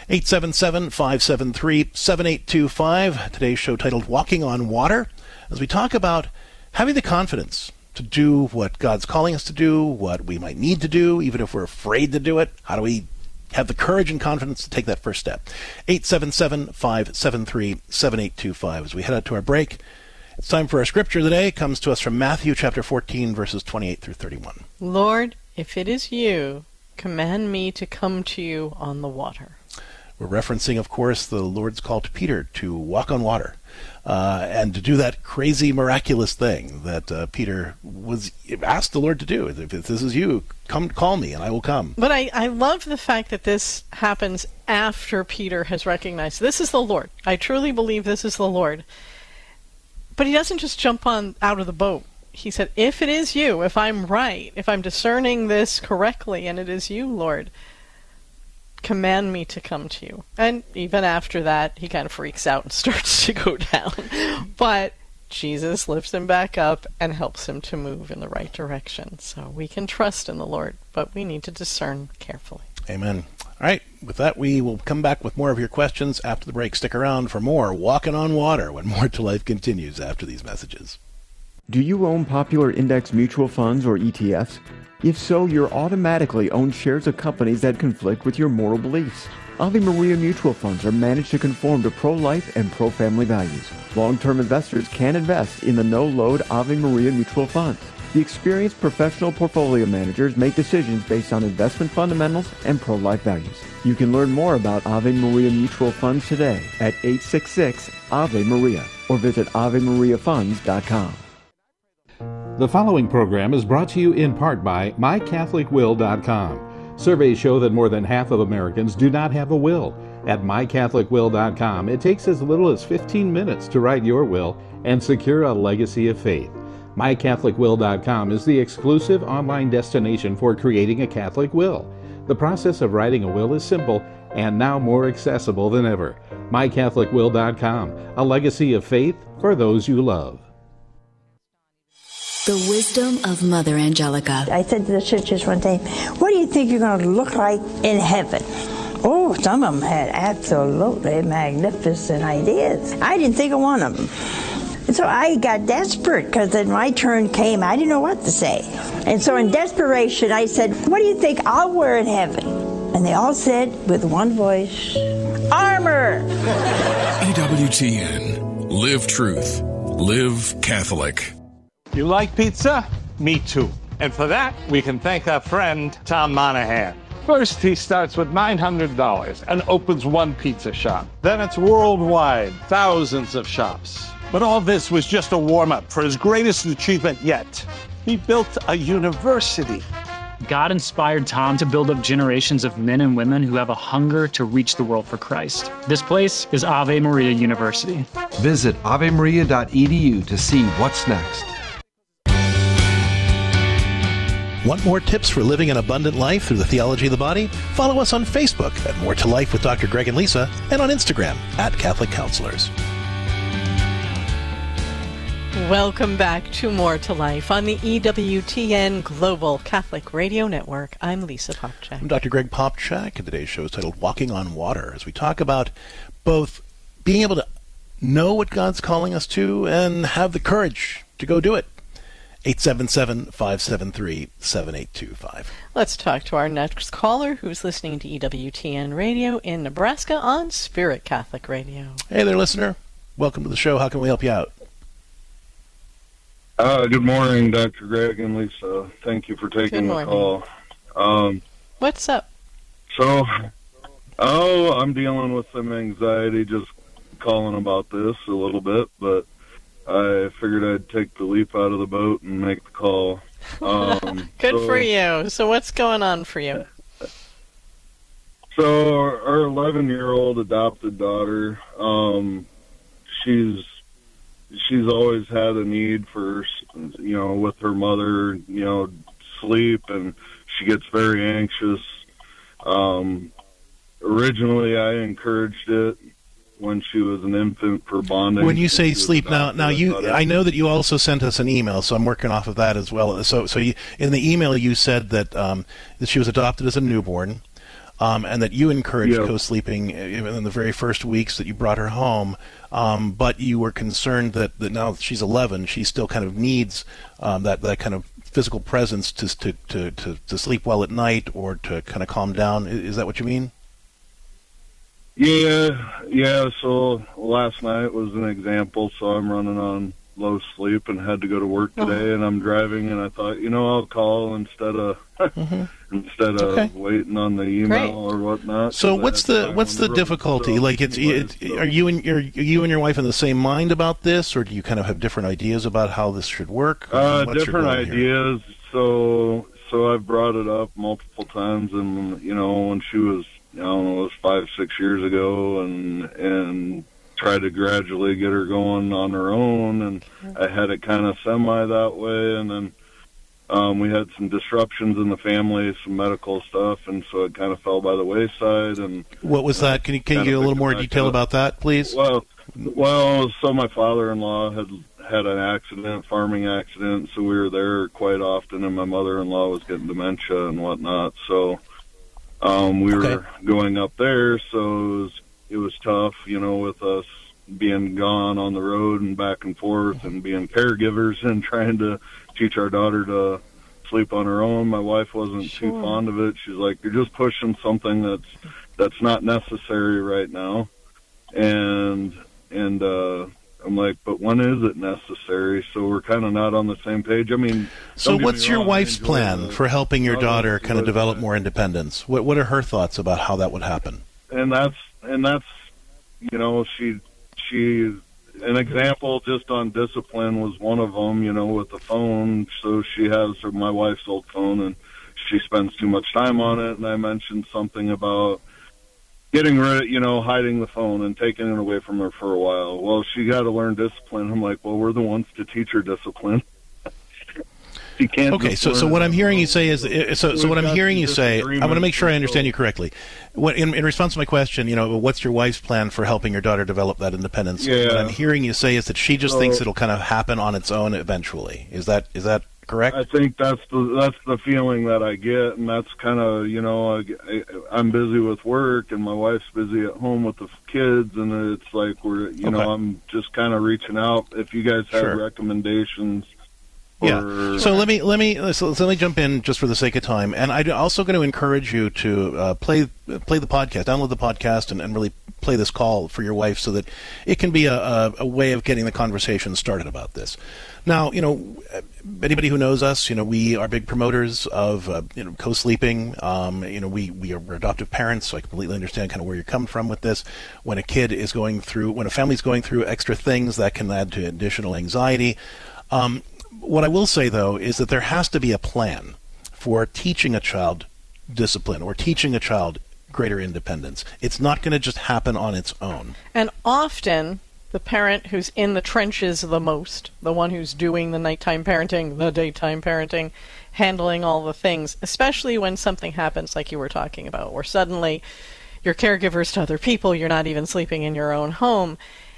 877-573-7825. Today's show titled Walking on Water, as we talk about having the confidence to do what God's calling us to do, what we might need to do, even if we're afraid to do it. How do we have the courage and confidence to take that first step? 877-573-7825. As we head out to our break, it's time for our scripture today. It comes to us from Matthew chapter 14, verses 28 through 31. Lord, if it is you, command me to come to you on the water. We're referencing, of course, the Lord's call to Peter to walk on water and to do that crazy, miraculous thing that Peter was asked the Lord to do. If this is you, come call me and I will come. But I love the fact that this happens after Peter has recognized this is the Lord. I truly believe this is the Lord. But he doesn't just jump out of the boat. He said, if it is you, if I'm right, if I'm discerning this correctly, and it is you, Lord, command me to come to you. And even after that, he kind of freaks out and starts to go down. But Jesus lifts him back up and helps him to move in the right direction. So we can trust in the Lord, but we need to discern carefully. Amen. All right, with that, we will come back with more of your questions after the break. Stick around for more Walking on Water when More to Life continues after these messages. Do you own popular index mutual funds or ETFs? If so, you're automatically own shares of companies that conflict with your moral beliefs. Ave Maria mutual funds are managed to conform to pro-life and pro-family values. Long-term investors can invest in the no-load Ave Maria mutual funds. The experienced professional portfolio managers make decisions based on investment fundamentals and pro-life values. You can learn more about Ave Maria mutual funds today at 866-AVE-MARIA or visit AveMariaFunds.com. The following program is brought to you in part by MyCatholicWill.com. Surveys show that more than half of Americans do not have a will. At MyCatholicWill.com, it takes as little as 15 minutes to write your will and secure a legacy of faith. MyCatholicWill.com is the exclusive online destination for creating a Catholic will. The process of writing a will is simple and now more accessible than ever. MyCatholicWill.com, a legacy of faith for those you love. The wisdom of Mother Angelica. I said to the sisters one day, what do you think you're going to look like in heaven? Oh, some of them had absolutely magnificent ideas. I didn't think of one of them. And so I got desperate because then my turn came. I didn't know what to say. And so in desperation, I said, what do you think I'll wear in heaven? And they all said with one voice, armor. EWTN. Live truth. Live Catholic. You like pizza? Me too. And for that, we can thank our friend, Tom Monahan. First, he starts with $900 and opens one pizza shop. Then it's worldwide, thousands of shops. But all this was just a warm-up for his greatest achievement yet. He built a university. God inspired Tom to build up generations of men and women who have a hunger to reach the world for Christ. This place is Ave Maria University. Visit avemaria.edu to see what's next. Want more tips for living an abundant life through the theology of the body? Follow us on Facebook at More to Life with Dr. Greg and Lisa, and on Instagram at Catholic Counselors. Welcome back to More to Life on the EWTN Global Catholic Radio Network. I'm Lisa Popchak. I'm Dr. Greg Popchak, and today's show is titled Walking on Water, as we talk about both being able to know what God's calling us to and have the courage to go do it. 877-573-7825. Let's talk to our next caller who's listening to EWTN Radio in Nebraska on Spirit Catholic Radio. Hey there, listener. Welcome to the show. How can we help you out? Good morning, Dr. Greg and Lisa. Thank you for taking the call. What's up? So, I'm dealing with some anxiety just calling about this a little bit, but I figured I'd take the leap out of the boat and make the call. Good for you. So what's going on for you? So our 11-year-old adopted daughter, she's she's always had a need for, with her mother, sleep, and she gets very anxious. Originally, I encouraged it when she was an infant for bonding. When you say sleep, now I know that you also sent us an email, so I'm working off of that as well. So you, in the email you said that she was adopted as a newborn, and that you encouraged co-sleeping in the very first weeks that you brought her home, but you were concerned that now that she's 11, she still kind of needs that kind of physical presence to sleep well at night or to kind of calm down. Is that what you mean? Yeah. So last night was an example. So I'm running on low sleep and had to go to work today, and I'm driving, and I thought, I'll call instead of waiting on the email or whatnot. So what's the difficulty? So, like, are you and your wife in the same mind about this, or do you kind of have different ideas about how this should work? Different ideas. So I've brought it up multiple times, and when she was, it was 5-6 years ago, and tried to gradually get her going on her own, and I had it kind of semi that way, and then we had some disruptions in the family, some medical stuff, and so it kind of fell by the wayside. And what was that? Can you give a little more detail about that, please? Well, so my father-in-law had an accident, farming accident, so we were there quite often, and my mother-in-law was getting dementia and whatnot, so we were going up there, so it was tough, with us being gone on the road and back and forth and being caregivers and trying to teach our daughter to sleep on her own. My wife wasn't too fond of it. She's like, you're just pushing something that's not necessary right now. And I'm like, but when is it necessary? So we're kind of not on the same page. I mean, so what's your wife's plan for helping your daughter kind of develop more independence? What are her thoughts about how that would happen? And that's she an example just on discipline was one of them, with the phone. So she has my wife's old phone, and she spends too much time on it. And I mentioned something about getting rid of, hiding the phone and taking it away from her for a while. Well, she got to learn discipline. I'm like, well, we're the ones to teach her discipline. She can't. Okay, so what I'm hearing you say is, what I'm hearing you say, I want to make sure I understand you correctly. In response to my question, what's your wife's plan for helping your daughter develop that independence? Yeah. What I'm hearing you say is that she just thinks it'll kind of happen on its own eventually. Is that correct? I think that's the feeling that I get, and that's kind of, I'm busy with work, and my wife's busy at home with the kids, and it's like I'm just kind of reaching out. If you guys have recommendations. Yeah. So let me jump in just for the sake of time, and I'm also going to encourage you to play the podcast, download the podcast, and really play this call for your wife, so that it can be a way of getting the conversation started about this. Now, anybody who knows us, we are big promoters of co-sleeping. We're adoptive parents, so I completely understand kind of where you're coming from with this. When a family's going through extra things, that can add to additional anxiety. What I will say, though, is that there has to be a plan for teaching a child discipline or teaching a child greater independence. It's not going to just happen on its own. And often, the parent who's in the trenches the most, the one who's doing the nighttime parenting, the daytime parenting, handling all the things, especially when something happens like you were talking about, where suddenly you're caregivers to other people, you're not even sleeping in your own home.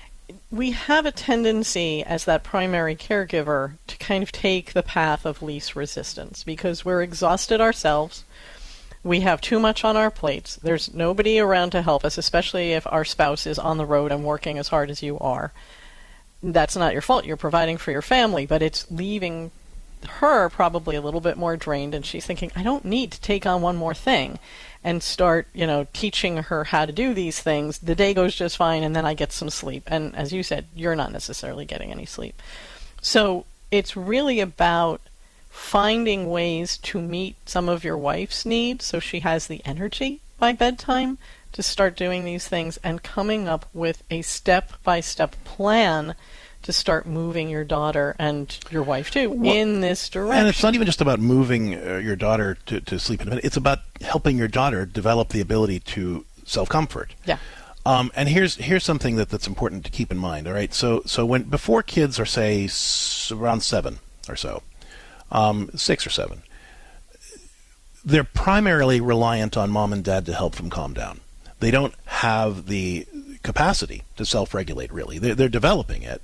We have a tendency as that primary caregiver to kind of take the path of least resistance because we're exhausted ourselves. We have too much on our plates. There's nobody around to help us, especially if our spouse is on the road and working as hard as you are. That's not your fault. You're providing for your family, but it's leaving her probably a little bit more drained, and she's thinking, I don't need to take on one more thing and start, teaching her how to do these things. The day goes just fine, and then I get some sleep. And as you said, you're not necessarily getting any sleep. So it's really about finding ways to meet some of your wife's needs so she has the energy by bedtime to start doing these things and coming up with a step-by-step plan to start moving your daughter and your wife too in this direction. And it's not even just about moving your daughter to sleep independent. It's about helping your daughter develop the ability to self-comfort. Yeah. And here's something that's important to keep in mind. All right, so before kids are, say, around 7 or so, 6 or 7, they're primarily reliant on mom and dad to help them calm down. They don't have the capacity to self-regulate, really. They're developing it,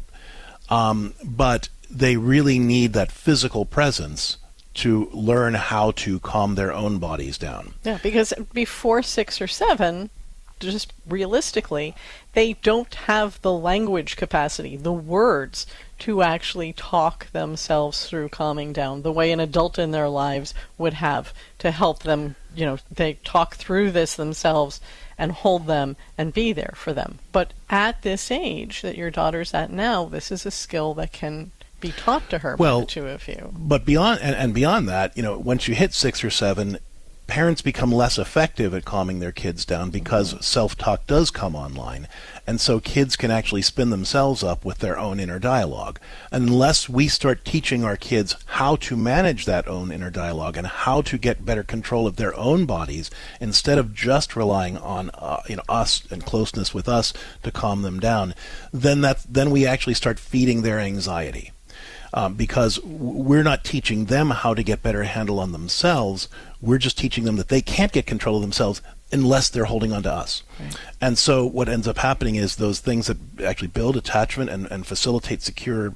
but they really need that physical presence to learn how to calm their own bodies down. Yeah, because before 6 or 7, just realistically, they don't have the language capacity, the words, to actually talk themselves through calming down the way an adult in their lives would have to help them, they talk through this themselves and hold them and be there for them. But at this age that your daughter's at now, this is a skill that can be taught to her by the two of you. But beyond that, once you hit 6 or 7, parents become less effective at calming their kids down because self-talk does come online. And so kids can actually spin themselves up with their own inner dialogue. Unless we start teaching our kids how to manage that own inner dialogue and how to get better control of their own bodies instead of just relying on us and closeness with us to calm them down, then we actually start feeding their anxiety. Because we're not teaching them how to get better handle on themselves. We're just teaching them that they can't get control of themselves unless they're holding on to us. Right. And so what ends up happening is those things that actually build attachment and facilitate secure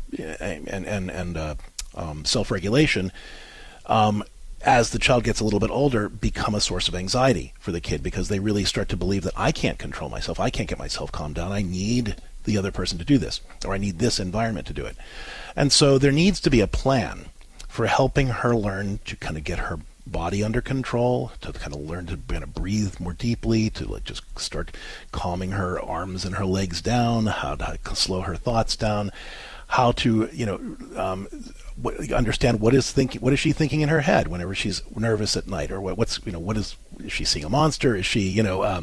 and self-regulation, as the child gets a little bit older, become a source of anxiety for the kid because they really start to believe that I can't control myself. I can't get myself calmed down. I need the other person to do this, or I need this environment to do it. And so there needs to be a plan for helping her learn to kind of get her body under control, to kind of learn to kind of breathe more deeply, to just start calming her arms and her legs down, how to slow her thoughts down, how to understand what is she thinking in her head whenever she's nervous at night, or is she seeing a monster? Is she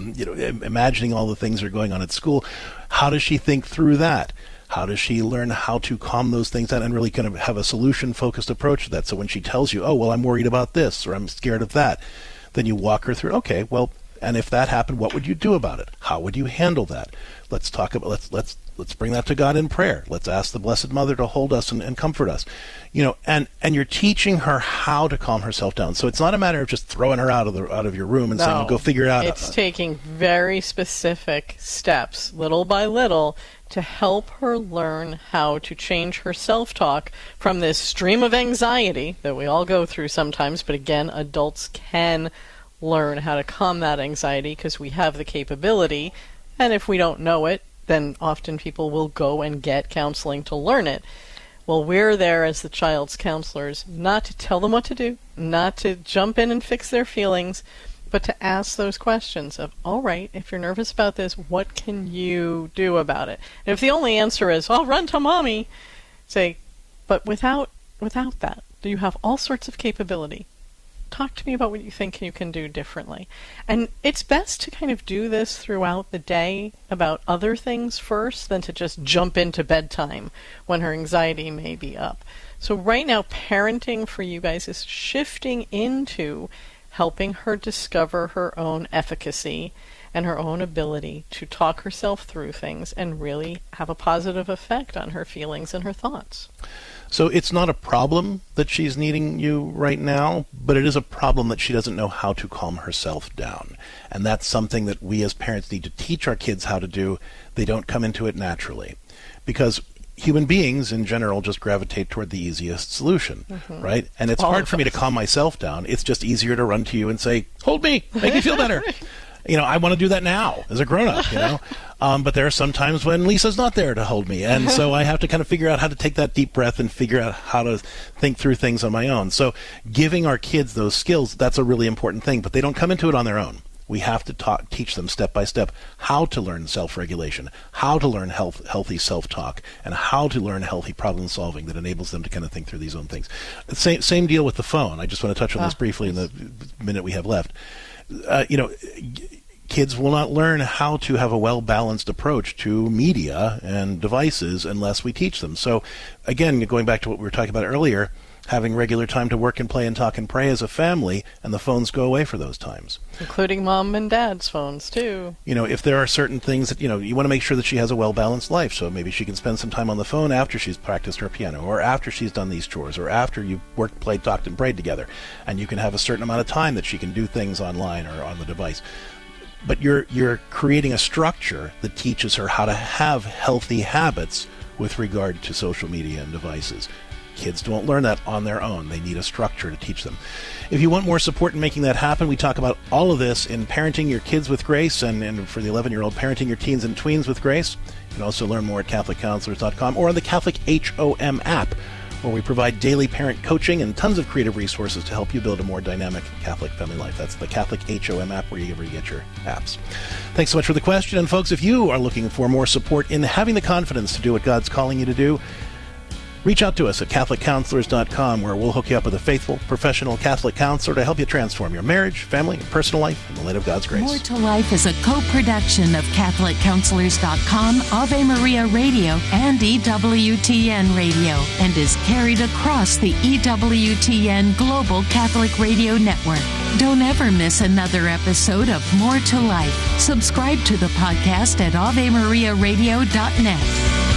imagining all the things that are going on at school? How does she think through that? How does she learn how to calm those things down and really kind of have a solution-focused approach to that? So when she tells you, oh, well, I'm worried about this or I'm scared of that, then you walk her through, okay, well, and if that happened, what would you do about it? How would you handle that? Let's talk about, let's bring that to God in prayer. Let's ask the Blessed Mother to hold us and comfort us. And you're teaching her how to calm herself down. So it's not a matter of just throwing her out of your room and saying, go figure it out. It's taking very specific steps, little by little, to help her learn how to change her self-talk from this stream of anxiety that we all go through sometimes. But again, adults can learn how to calm that anxiety because we have the capability. And if we don't know it, then often people will go and get counseling to learn it. Well, we're there as the child's counselors, not to tell them what to do, not to jump in and fix their feelings, but to ask those questions of, all right, if you're nervous about this, what can you do about it? And if the only answer is, oh, run to mommy, say, but without that, do you have all sorts of capability? Talk to me about what you think you can do differently. And it's best to kind of do this throughout the day about other things first than to just jump into bedtime when her anxiety may be up. So right now, parenting for you guys is shifting into helping her discover her own efficacy and her own ability to talk herself through things and really have a positive effect on her feelings and her thoughts. So it's not a problem that she's needing you right now, but it is a problem that she doesn't know how to calm herself down. And that's something that we as parents need to teach our kids how to do. They don't come into it naturally. Because human beings in general just gravitate toward the easiest solution, right? And it's hard for me to calm myself down. It's just easier to run to you and say, hold me, make me feel better. I want to do that now as a grown-up, but there are some times when Lisa's not there to hold me. And so I have to kind of figure out how to take that deep breath and figure out how to think through things on my own. So giving our kids those skills, that's a really important thing, but they don't come into it on their own. We have to teach them step by step how to learn self-regulation, how to learn healthy self-talk, and how to learn healthy problem-solving that enables them to kind of think through these own things. Same deal with the phone. I just want to touch on this briefly in the minute we have left. Kids will not learn how to have a well-balanced approach to media and devices unless we teach them. So, again, going back to what we were talking about earlier, having regular time to work and play and talk and pray as a family, and the phones go away for those times. Including mom and dad's phones, too. You know, if there are certain things that, you want to make sure that she has a well-balanced life, so maybe she can spend some time on the phone after she's practiced her piano, or after she's done these chores, or after you've worked, played, talked, and prayed together, and you can have a certain amount of time that she can do things online or on the device. But you're creating a structure that teaches her how to have healthy habits with regard to social media and devices. Kids don't learn that on their own. They need a structure to teach them. If you want more support in making that happen, we talk about all of this in Parenting Your Kids with Grace, and for the 11-year-old, Parenting Your Teens and Tweens with Grace. You can also learn more at CatholicCounselors.com or on the Catholic HOM app, where we provide daily parent coaching and tons of creative resources to help you build a more dynamic Catholic family life. That's the Catholic HOM app, wherever you get your apps. Thanks so much for the question. And folks, if you are looking for more support in having the confidence to do what God's calling you to do, reach out to us at CatholicCounselors.com, where we'll hook you up with a faithful, professional Catholic counselor to help you transform your marriage, family, and personal life in the light of God's grace. More to Life is a co-production of CatholicCounselors.com, Ave Maria Radio, and EWTN Radio, and is carried across the EWTN Global Catholic Radio Network. Don't ever miss another episode of More to Life. Subscribe to the podcast at AveMariaRadio.net.